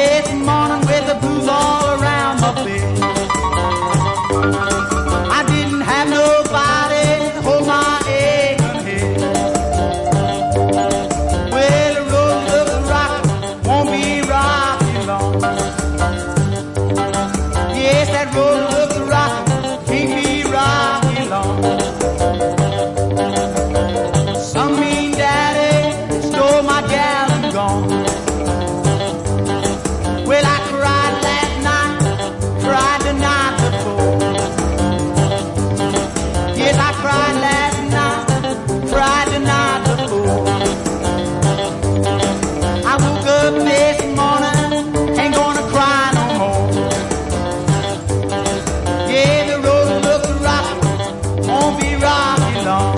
this morning with the blues all around my bed. I didn't have nobody to hold my aching head. Well, the road looks rocky, won't be rocky long. Yes, that road looks rocky, can't be rocky long. Some mean daddy stole my gal and gone. Well, I cried last night, cried the night before. Yes, I cried last night, cried the night before. I woke up this morning, ain't gonna cry no more. Yeah, the road looks rocky, won't be rocky long.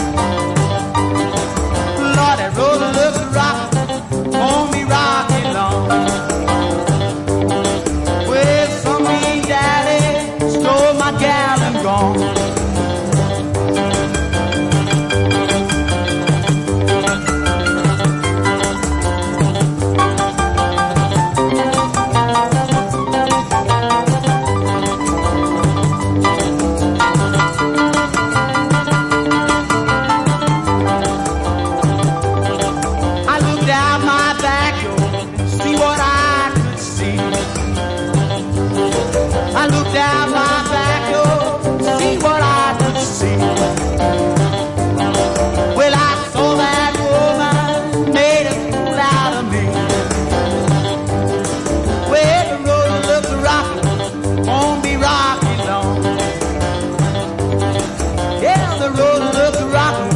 Lord, that road looks rocky, won't be rocky long. Well, some mean daddy stole my gal and gone. I looked out my back door, see what I could see. I looked out my back door, see what I could see. Well, I saw that woman made a fool out of me. Well, the road looks rocky, won't be rocky long. Yeah, the road looks rocky,